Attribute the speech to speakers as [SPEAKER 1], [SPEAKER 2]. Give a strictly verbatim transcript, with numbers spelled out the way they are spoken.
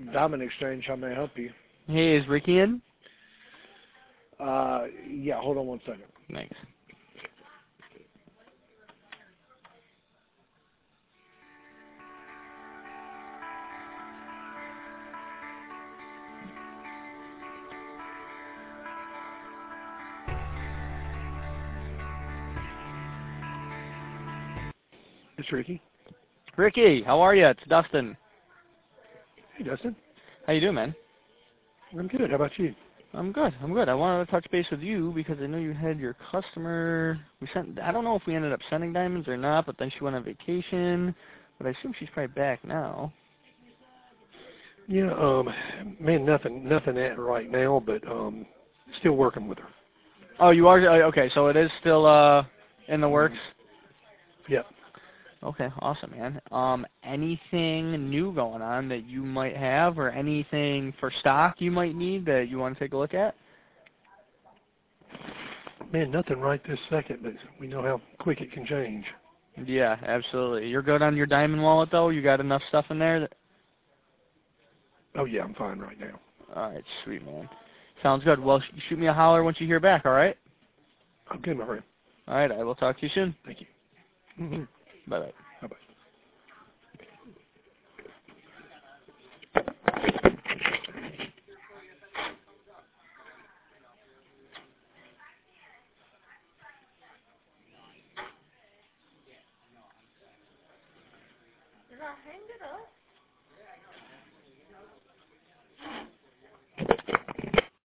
[SPEAKER 1] Diamond Exchange, how may I help you?
[SPEAKER 2] Hey, is Ricky in?
[SPEAKER 1] Uh, yeah, hold on one second.
[SPEAKER 2] Thanks.
[SPEAKER 1] It's Ricky.
[SPEAKER 2] Ricky, how are you? It's Dustin.
[SPEAKER 1] Hey, Dustin.
[SPEAKER 2] How you doing, man?
[SPEAKER 1] I'm good. How about you?
[SPEAKER 2] I'm good. I'm good. I wanted to touch base with you because I know you had your customer. We sent. I don't know if we ended up sending diamonds or not, but then she went on vacation. But I assume she's probably back now.
[SPEAKER 1] Yeah, um, man, nothing, nothing at right now, but um, still working with her.
[SPEAKER 2] Oh, you are. uh, Okay, so it is still uh in the works.
[SPEAKER 1] Yep.
[SPEAKER 2] Okay, awesome, man. Um, anything new going on that you might have, or anything for stock you might need that you want to take a look at?
[SPEAKER 1] Man, nothing right this second, but we know how quick it can change.
[SPEAKER 2] Yeah, absolutely. You're good on your diamond wallet, though? You got enough stuff in there? That...
[SPEAKER 1] Oh, yeah, I'm fine right now.
[SPEAKER 2] All right, sweet, man. Sounds good. Well, sh- shoot me a holler once you hear back, all right?
[SPEAKER 1] I'm good, my friend.
[SPEAKER 2] All right, I will talk to you soon.
[SPEAKER 1] Thank you. Mm-hmm.
[SPEAKER 2] Bye-bye.
[SPEAKER 1] Bye-bye.
[SPEAKER 3] Did I hang it up?